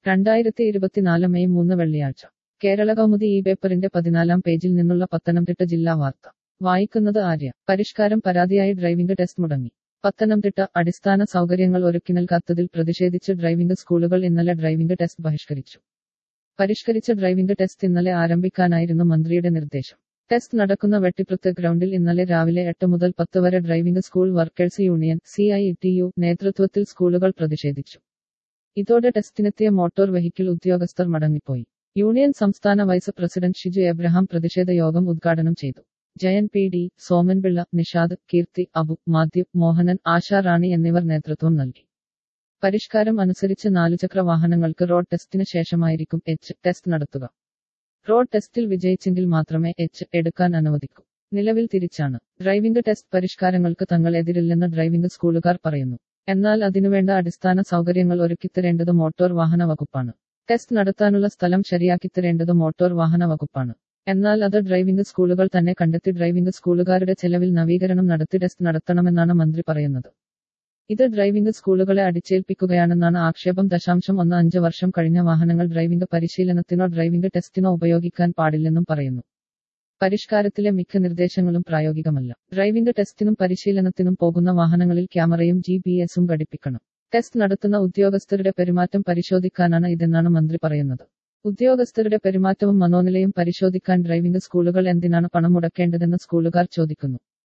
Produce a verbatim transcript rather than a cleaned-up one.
രണ്ടായിരത്തി ഇരുപത്തിനാല് മെയ് മൂന്ന് വെള്ളിയാഴ്ച കേരള കൗമുദി ഈ പേപ്പറിന്റെ പതിനാലാം പേജിൽ നിന്നുള്ള പത്തനംതിട്ട ജില്ലാ വാർത്ത വായിക്കുന്നത് ആര്യ. പരിഷ്കാരം പരാതിയായി ഡ്രൈവിംഗ് ടെസ്റ്റ് മുടങ്ങി. പത്തനംതിട്ട. അടിസ്ഥാന സൗകര്യങ്ങൾ ഒരുക്കി നൽകാത്തതിൽ പ്രതിഷേധിച്ച് ഡ്രൈവിംഗ് സ്കൂളുകൾ ഇന്നലെ ഡ്രൈവിംഗ് ടെസ്റ്റ് ബഹിഷ്കരിച്ചു. പരിഷ്കരിച്ച ഡ്രൈവിംഗ് ടെസ്റ്റ് ഇന്നലെ ആരംഭിക്കാനായിരുന്നു മന്ത്രിയുടെ നിർദ്ദേശം. ടെസ്റ്റ് നടക്കുന്ന വെട്ടിപ്രുത്ത് ഗ്രൗണ്ടിൽ ഇന്നലെ രാവിലെ എട്ട് മുതൽ പത്ത് വരെ driving school workers union C I T U നേതൃത്വത്തിൽ സ്കൂളുകൾ പ്രതിഷേധിച്ചു. ഇതോടെ ടെസ്റ്റിനെത്തിയ മോട്ടോർ വെഹിക്കിൾ ഉദ്യോഗസ്ഥർ മടങ്ങിപ്പോയി. യൂണിയൻ സംസ്ഥാന വൈസ് പ്രസിഡന്റ് ഷിജു എബ്രഹാം പ്രതിഷേധ യോഗം ഉദ്ഘാടനം ചെയ്തു. Jayan P D, Soman Pillai, Nishad, Keerthi, Abu, Mathew, Mohanan, Asha Rani എന്നിവർ നേതൃത്വം നൽകി. പരിഷ്കാരം അനുസരിച്ച് നാലുചക്ര വാഹനങ്ങൾക്ക് റോഡ് ടെസ്റ്റിന് ശേഷമായിരിക്കും എച്ച് ടെസ്റ്റ് നടത്തുക. റോഡ് ടെസ്റ്റിൽ വിജയിച്ചെങ്കിൽ മാത്രമേ എച്ച് എടുക്കാൻ അനുവദിക്കൂ. നിലവിൽ തിരിച്ചാണ്. ഡ്രൈവിംഗ് ടെസ്റ്റ് പരിഷ്കാരങ്ങൾക്ക് തങ്ങൾ എതിരില്ലെന്ന് ഡ്രൈവിംഗ് സ്കൂളുകാർ പറയുന്നു. എന്നാൽ അതിനുവേണ്ട അടിസ്ഥാന സൗകര്യങ്ങൾ ഒരുക്കിത്തരേണ്ടത് മോട്ടോർ വാഹന വകുപ്പാണ്. ടെസ്റ്റ് നടത്താനുള്ള സ്ഥലം ശരിയാക്കിത്തരേണ്ടത് മോട്ടോർ വാഹന വകുപ്പാണ്. എന്നാൽ അത് ഡ്രൈവിംഗ് സ്കൂളുകൾ തന്നെ കണ്ടെത്തി ഡ്രൈവിംഗ് സ്കൂളുകാരുടെ ചെലവിൽ നവീകരണം നടത്തി ടെസ്റ്റ് നടത്തണമെന്നാണ് മന്ത്രി പറയുന്നത്. ഇത് ഡ്രൈവിംഗ് സ്കൂളുകളെ അടിച്ചേൽപ്പിക്കുകയാണെന്നാണ് ആക്ഷേപം. ദശാംശം ഒന്ന് അഞ്ച് വർഷം കഴിഞ്ഞ വാഹനങ്ങൾ ഡ്രൈവിംഗ് പരിശീലനത്തിനോ ഡ്രൈവിംഗ് ടെസ്റ്റിനോ ഉപയോഗിക്കാൻ പാടില്ലെന്നും പറയുന്നു. പരിഷ്കാരത്തിലെ മിക്ക നിർദ്ദേശങ്ങളും പ്രായോഗികമല്ല. ഡ്രൈവിംഗ് ടെസ്റ്റിനും പരിശീലനത്തിനും പോകുന്ന വാഹനങ്ങളിൽ ക്യാമറയും ജി പി എസും ഘടിപ്പിക്കണം. ടെസ്റ്റ് നടത്തുന്ന ഉദ്യോഗസ്ഥരുടെ പെരുമാറ്റം പരിശോധിക്കാനാണ് ഇതെന്നാണ് മന്ത്രി പറയുന്നത്. ഉദ്യോഗസ്ഥരുടെ പെരുമാറ്റവും മനോനിലയും പരിശോധിക്കാൻ ഡ്രൈവിംഗ് സ്കൂളുകൾ എന്തിനാണ് പണം മുടക്കേണ്ടതെന്ന് സ്കൂളുകാർ ചോദിക്കുന്നു.